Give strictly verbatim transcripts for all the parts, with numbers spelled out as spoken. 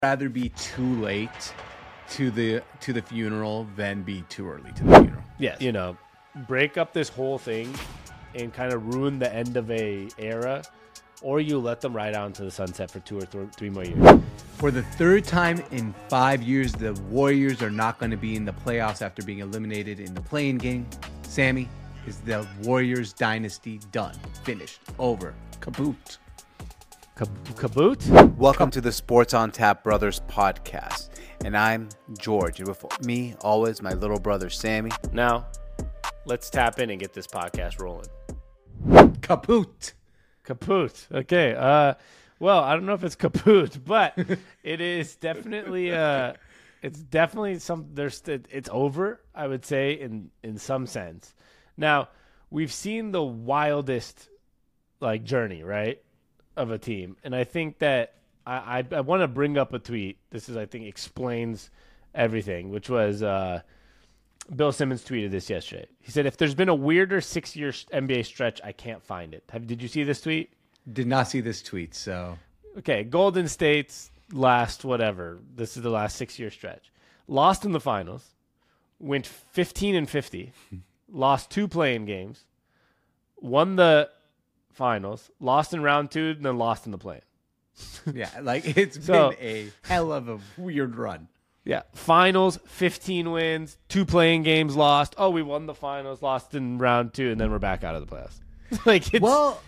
rather be too late to the to the funeral than be too early to the funeral. Yes. You know, break up this whole thing and kind of ruin the end of a era, or you let them ride out into the sunset for two or th- three more years. For the third time in five years, the Warriors are not going to be in the playoffs after being eliminated in the play-in game. Sammy, is the Warriors dynasty done? Finished? Over? Kaboot? Kaboot? Welcome to the Sports on Tap Brothers podcast. And I'm George. And with me, always, my little brother, Sammy. Now, let's tap in and get this podcast rolling. Kaput. Kaput. Okay. Uh, well, I don't know if it's kaput, but it is definitely. Uh, it's definitely some. There's. It's over. I would say in in some sense. Now we've seen the wildest like journey, right, of a team, and I think that I I, I want to bring up a tweet. This is I think explains everything, which was. Uh, Bill Simmons tweeted this yesterday. He said, if there's been a weirder six-year N B A stretch, I can't find it. Have, did you see this tweet? Did not see this tweet, so. Okay, Golden State's last whatever. This is the last six-year stretch. Lost in the finals, went fifteen and fifty, lost two play-in games, won the finals, lost in round two, and then lost in the play-in. Yeah, like it's So- been a hell of a weird run. Yeah, finals, fifteen wins, two playing games lost. Oh, we won the finals, lost in round two, and then we're back out of the playoffs. like, it's, Well,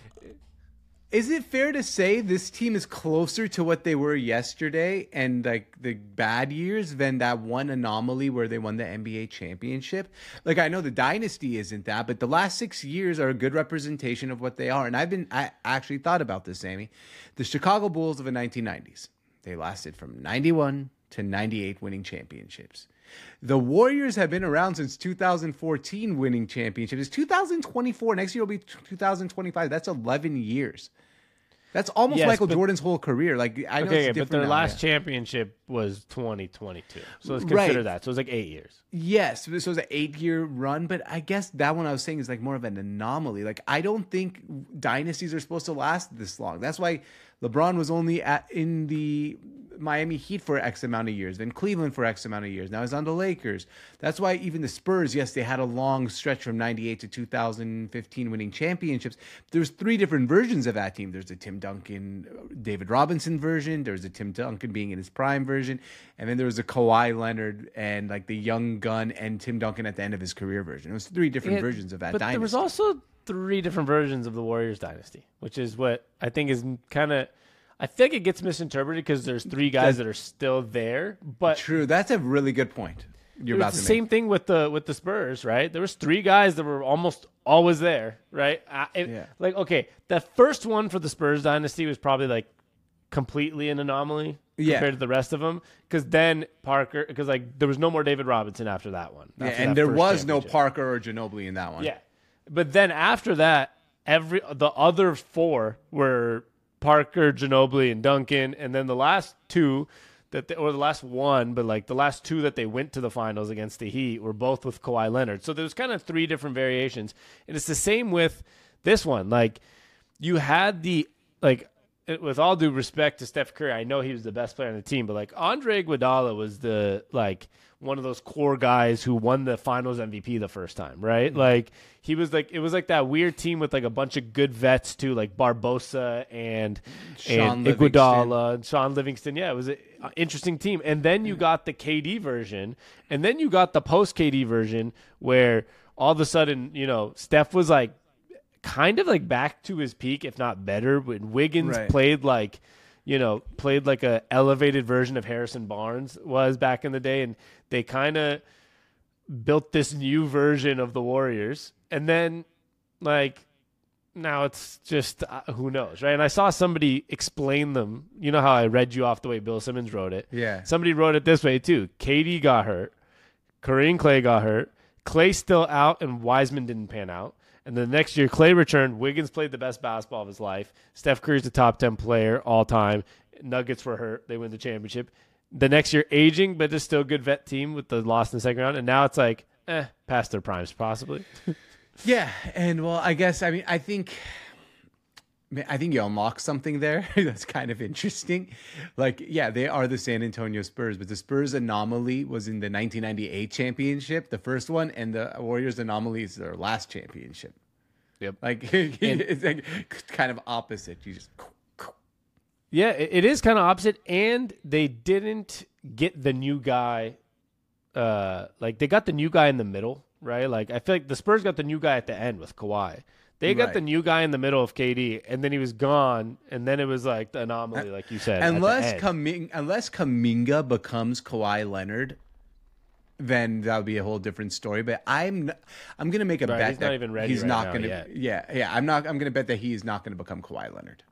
is it fair to say this team is closer to what they were yesterday and like the bad years than that one anomaly where they won the N B A championship? Like, I know the dynasty isn't that, but the last six years are a good representation of what they are. And I've been, I actually thought about this, Sammy. The Chicago Bulls of the nineteen nineties, they lasted from ninety-one to ninety-eight winning championships. The Warriors have been around since two thousand fourteen winning championships. It's two thousand twenty-four. Next year will be two thousand twenty-five. That's eleven years. That's almost Yes, Michael but- Jordan's whole career. Like I know okay, it's but different their now, last yeah. championship was twenty twenty-two. So let's consider Right. that. So it was like eight years. Yes, this was an eight-year run, but I guess that one I was saying is like more of an anomaly. Like I don't think dynasties are supposed to last this long. That's why LeBron was only at in the Miami Heat for X amount of years, then Cleveland for X amount of years. Now he's on the Lakers. That's why even the Spurs, yes, they had a long stretch from ninety-eight to two thousand fifteen winning championships. There's three different versions of that team. There's the Tim Duncan, David Robinson version. There's the Tim Duncan being in his prime version. And then there was the Kawhi Leonard and like the young gun and Tim Duncan at the end of his career version. It was three different Yeah, versions of that but dynasty. there was also three different versions of the Warriors dynasty, which is what I think is kind of. I think it gets misinterpreted because there's three guys that are still there, but True. That's a really good point you're about it's to the make. same thing with the with the Spurs, right? There was three guys that were almost always there, right? Uh, it- Yeah. Like, okay, the first one for the Spurs dynasty was probably like completely an anomaly Yeah. compared to the rest of them, because then Parker, because like there was no more David Robinson after that one, Yeah, after and that there first was no championship. Parker or Ginobili in that one. Yeah, but then after that, every the other four were Parker, Ginobili, and Duncan, and then the last two that they, or the last one, but like the last two that they went to the finals against the Heat were both with Kawhi Leonard. So there's kind of three different variations, and it's the same with this one. Like you had the like. it- with all due respect to Steph Curry, I know he was the best player on the team, but like Andre Iguodala was the like one of those core guys who won the Finals M V P the first time, right? Mm-hmm. Like he was like it was like that weird team with like a bunch of good vets too, like Barbosa and Sean and Iguodala and Sean Livingston. Yeah, it was an interesting team. And then you got the K D version, and then you got the post K D version where all of a sudden, you know, Steph was like kind of like back to his peak, if not better, when Wiggins Right. played like, you know, played like a elevated version of Harrison Barnes was back in the day. And they kind of built this new version of the Warriors. And then like, now it's just, uh, who knows, right? And I saw somebody explain them. You know how I read you off the way Bill Simmons wrote it? Yeah. Somebody wrote it this way too. K D got hurt. Kareem Clay got hurt. Clay still out, and Wiseman didn't pan out. And the next year, Clay returned. Wiggins played the best basketball of his life. Steph Curry's the top ten player all time. Nuggets were hurt. They win the championship. The next year, aging, but it's still a good vet team with the loss in the second round. And now it's like, eh, past their primes possibly. Yeah, and well, I guess I mean I think I think you unlock something there that's kind of interesting. Like, yeah, they are the San Antonio Spurs, but the Spurs anomaly was in the nineteen ninety-eight championship, the first one, and the Warriors anomaly is their last championship. Yep. Like, it's like kind of opposite. You just. Yeah, it is kind of opposite, and they didn't get the new guy. Uh, like they got the new guy in the middle, right? Like I feel like the Spurs got the new guy at the end with Kawhi. They got Right. the new guy in the middle of K D, and then he was gone, and then it was like the anomaly, like you said. Unless at the end. Kaminga, unless Kaminga becomes Kawhi Leonard, then that would be a whole different story. But I'm n- I'm gonna make a Right, bet he's that not even ready he's right not now gonna. yet. Yeah, yeah. I'm not. I'm gonna bet that he is not gonna become Kawhi Leonard.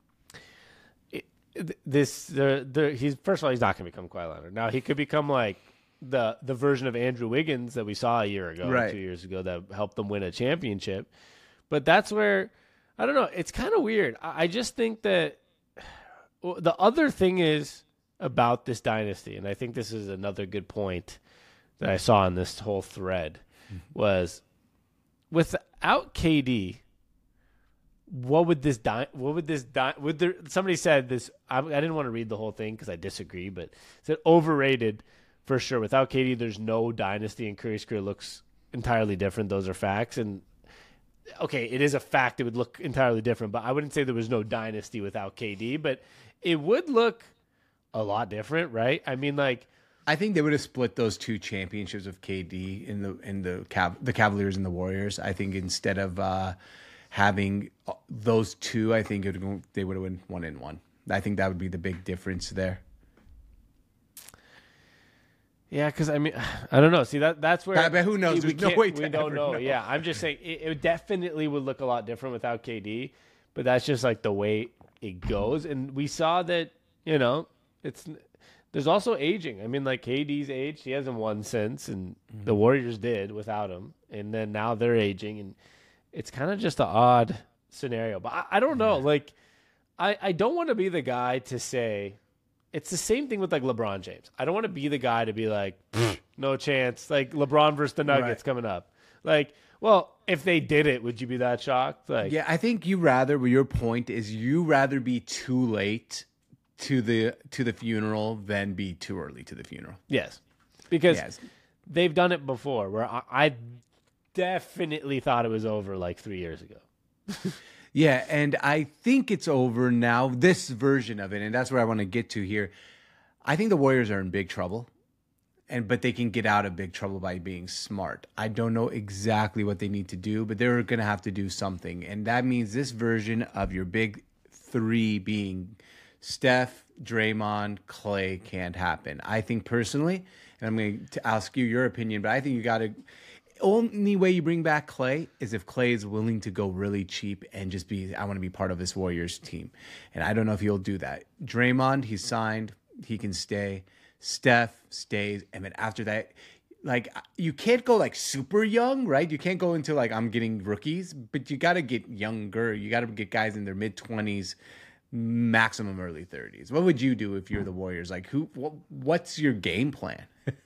this the the he's first of all he's not going to become Kawhi Leonard. Now he could become like the the version of Andrew Wiggins that we saw a year ago, or Right. two years ago, that helped them win a championship. But that's where I don't know. It's kind of weird. I, I just think that well, the other thing is about this dynasty, and I think this is another good point that I saw in this whole thread was without K D. What would this di- What would this di- would there? Somebody said this. I, I didn't want to read the whole thing because I disagree, but said overrated for sure. Without K D, there's no dynasty, and Curry's career looks entirely different. Those are facts, and okay, it is a fact. It would look entirely different, but I wouldn't say there was no dynasty without K D. But it would look a lot different, right? I mean, like I think they would have split those two championships of K D in the in the Cav- the Cavaliers and the Warriors. I think instead of uh, having those two, I think it would go, they would have won one in one. I think that would be the big difference there. yeah, because I mean, I don't know. See that that's where. Uh, but who knows? We There's no can't- way We to don't ever know. know. Yeah, I'm just saying it, it definitely would look a lot different without K D. But that's just like the way it goes, and we saw that. You know, it's there's also aging. I mean, like K D's aged; he hasn't won since, and Mm-hmm. the Warriors did without him, and then now they're aging, and it's kind of just an odd scenario. But I, I don't know. Like, I I don't want to be the guy to say. It's the same thing with like LeBron James. I don't want to be the guy to be like, no chance. Like LeBron versus the Nuggets Right. coming up. Like, well, if they did it, would you be that shocked? Like, Yeah, I think you rather. Well, your point is you rather be too late to the to the funeral than be too early to the funeral. yes, because Yes. they've done it before. Where I, I definitely thought it was over like three years ago. Yeah, and I think it's over now, this version of it, and that's where I want to get to here. I think the Warriors are in big trouble, and but they can get out of big trouble by being smart. I don't know exactly what they need to do, but they're going to have to do something, and that means this version of your big three being Steph, Draymond, Clay can't happen. I think personally, and I'm going to ask you your opinion, but I think you got to. Only way you bring back Clay is if Clay is willing to go really cheap and just be, I want to be part of this Warriors team. And I don't know if he'll do that. Draymond, he's signed. He can stay. Steph stays. And then after that, like, you can't go like super young, right? You can't go into like, I'm getting rookies, but you got to get younger. You got to get guys in their mid twenties, maximum early thirties. What would you do if you're the Warriors? Like, who, what, what's your game plan?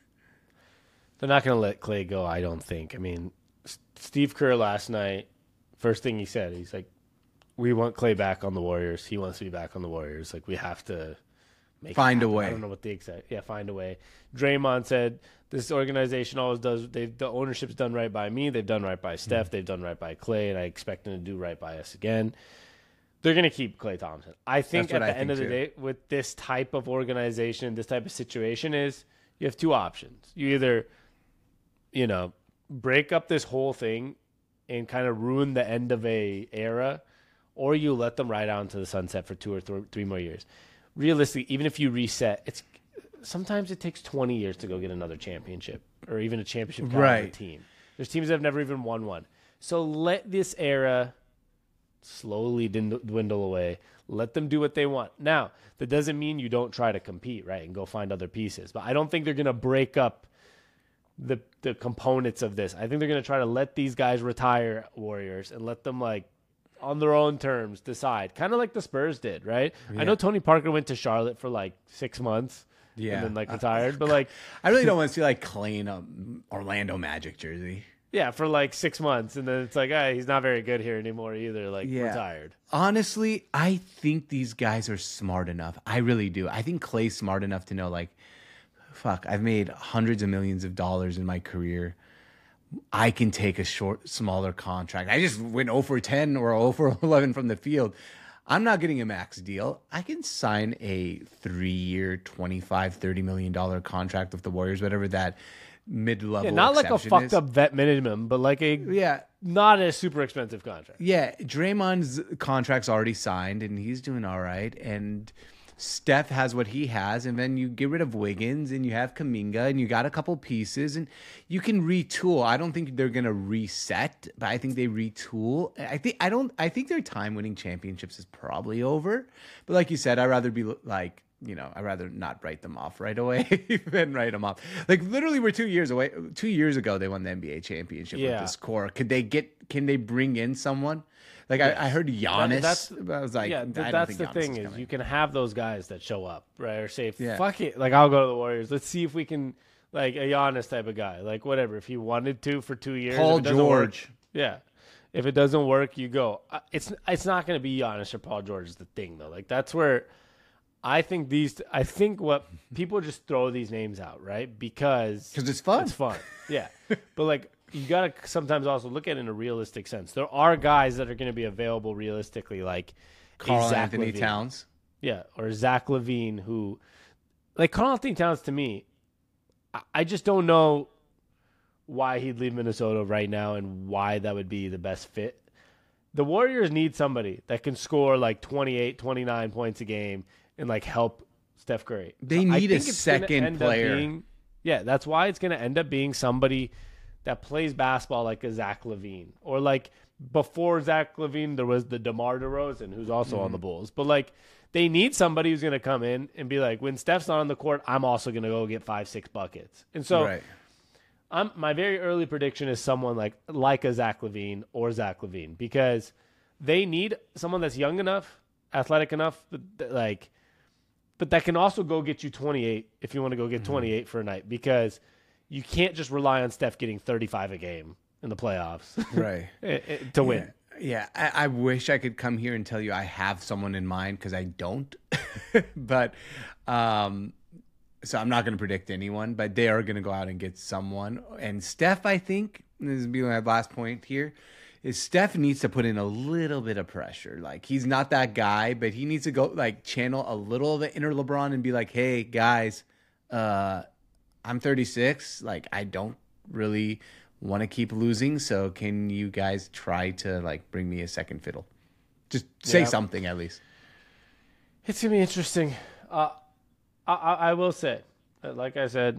They're not going to let Clay go, I don't think. I mean, S- Steve Kerr last night, first thing he said, he's like, we want Clay back on the Warriors. He wants to be back on the Warriors. Like, we have to make it Find a happen. way. I don't know what the exact, yeah, find a way. Draymond said, this organization always does, they the ownership's done right by me. They've done right by Steph. They've done right by Clay, and I expect them to do right by us again. They're going to keep Klay Thompson. I think That's at what the I end of think the too. day, with this type of organization, this type of situation is you have two options. You either, you know, break up this whole thing and kind of ruin the end of a era, or you let them ride out into the sunset for two or th- three more years. Realistically, even if you reset, it's sometimes it takes twenty years to go get another championship or even a championship caliber Right. team. There's teams that have never even won one. So let this era slowly dwindle dwindle away. Let them do what they want. Now, that doesn't mean you don't try to compete, right, and go find other pieces. But I don't think they're going to break up the the components of this. I think they're going to try to let these guys retire, Warriors, and let them, like, on their own terms decide. Kind of like the Spurs did, right? I know Tony Parker went to Charlotte for, like, six months Yeah. and then, like, retired. But, like, I really don't want to see like Clay in a Orlando Magic jersey. Yeah, for like six months, and then it's like, ah, he's not very good here anymore either. Like, Yeah. retired. Honestly, I think these guys are smart enough. I really do. I think Clay's smart enough to know, like, fuck, I've made hundreds of millions of dollars in my career. I can take a short, smaller contract. I just went zero for ten or zero for eleven from the field. I'm not getting a max deal. I can sign a three-year, twenty-five, thirty million dollar contract with the Warriors, whatever that mid-level Yeah, not like a exception fucked is. up vet minimum, but like a Yeah. not a super expensive contract. Yeah, Draymond's contract's already signed, and he's doing all right. And Steph has what he has, and then you get rid of Wiggins, and you have Kuminga, and you got a couple pieces, and you can retool. I don't think they're gonna reset, but I think they retool. I think I don't. I think their time winning championships is probably over. But like you said, I'd rather be like. You know, I'd rather not write them off right away than write them off. Like literally, we're two years away. Two years ago, they won the N B A championship Yeah. with this core. Could they get? Can they bring in someone? Like I, I heard Giannis. That's- I was like, yeah, I th- don't that's think the Giannis thing is is, coming. you can have those guys that show up, right? Or say, Yeah. fuck it, like I'll go to the Warriors. Let's see if we can, like a Giannis type of guy, like whatever. If he wanted to for two years, Paul if it doesn't work- George. yeah. If it doesn't work, you go. Uh, It's it's not going to be Giannis or Paul George is the thing though. Like that's where I think these. I think what people just throw these names out, right? Because 'Cause it's fun. It's fun, yeah. But like you got to sometimes also look at it in a realistic sense. There are guys that are going to be available realistically, like a Carl Zach Anthony Levine. Towns. Yeah, or Zach Levine, who, like Carl Anthony Towns, to me, I, I just don't know why he'd leave Minnesota right now and why that would be the best fit. The Warriors need somebody that can score like twenty-eight, twenty-nine points a game and like help Steph Curry. They I need a think it's gonna second end up player. being- yeah, that's why it's going to end up being somebody that plays basketball like a Zach Levine, or like before Zach Levine, there was the DeMar DeRozan, who's also Mm-hmm. on the Bulls. But like, they need somebody who's going to come in and be like, when Steph's not on the court, I'm also going to go get five, six buckets. And so, Right. I'm my very early prediction is someone like like a Zach Levine or Zach Levine, because they need someone that's young enough, athletic enough, but th- like, but that can also go get you twenty-eight if you want to go get twenty-eight for a night, because you can't just rely on Steph getting thirty-five a game in the playoffs Right. eh, eh, to win. Yeah, I, I wish I could come here and tell you I have someone in mind because I don't. but um, so I'm not going to predict anyone, but they are going to go out and get someone. And Steph, I think, this is be my last point here, is Steph needs to put in a little bit of pressure. Like he's not that guy, but he needs to go like channel a little of the inner LeBron and be like, hey guys, uh, I'm thirty-six. Like I don't really want to keep losing, so can you guys try to like bring me a second fiddle? Just say Yeah. something at least. It's gonna be interesting. Uh, I, I, I will say, uh, like I said,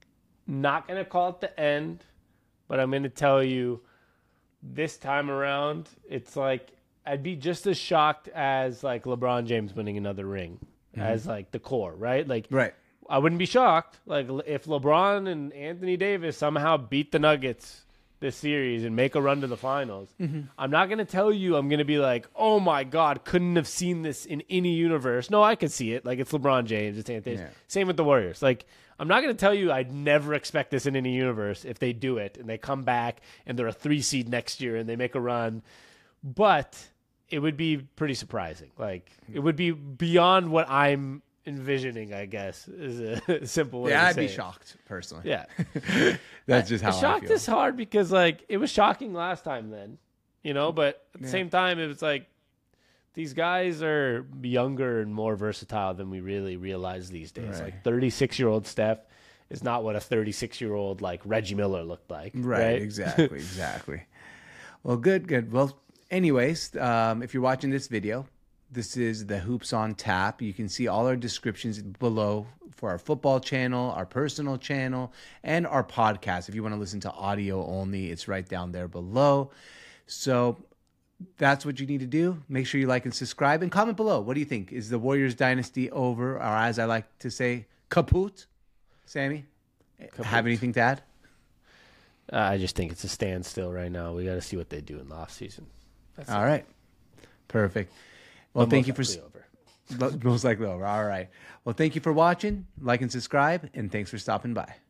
not gonna call it the end, but I'm gonna tell you, this time around, it's like I'd be just as shocked as like LeBron James winning another ring, as like the core, right? Like, Right. I wouldn't be shocked. Like if LeBron and Anthony Davis somehow beat the Nuggets this series and make a run to the finals, I'm not going to tell you I'm going to be like, oh my God, couldn't have seen this in any universe. No, I could see it. Like it's LeBron James. It's Anthony. Yeah. Same with the Warriors. Like I'm not going to tell you I'd never expect this in any universe if they do it and they come back and they're a three seed next year and they make a run. But it would be pretty surprising. Like it would be beyond what I'm envisioning, I guess, is a simple way Yeah, to I'd say be it. shocked personally. Yeah. That's just how I Shocked feel. is hard because like it was shocking last time then, you know, but at the Yeah. same time it was like these guys are younger and more versatile than we really realize these days. Right. Like thirty-six year old Steph is not what a thirty-six year old like Reggie Miller looked like. Right, Right. exactly, exactly. Well, good, good. Well, anyways, um, if you're watching this video, this is the Hoops on Tap. You can see all our descriptions below for our football channel, our personal channel, and our podcast. If you want to listen to audio only, it's right down there below. So that's what you need to do. Make sure you like and subscribe and comment below. What do you think? Is the Warriors dynasty over, or as I like to say, kaput? Sammy, have anything to add? Uh, I just think it's a standstill right now. We got to see what they do in the offseason. That's All right. Perfect. Well, But thank most you for likely over. most likely over. All right. Well, thank you for watching. Like and subscribe, and thanks for stopping by.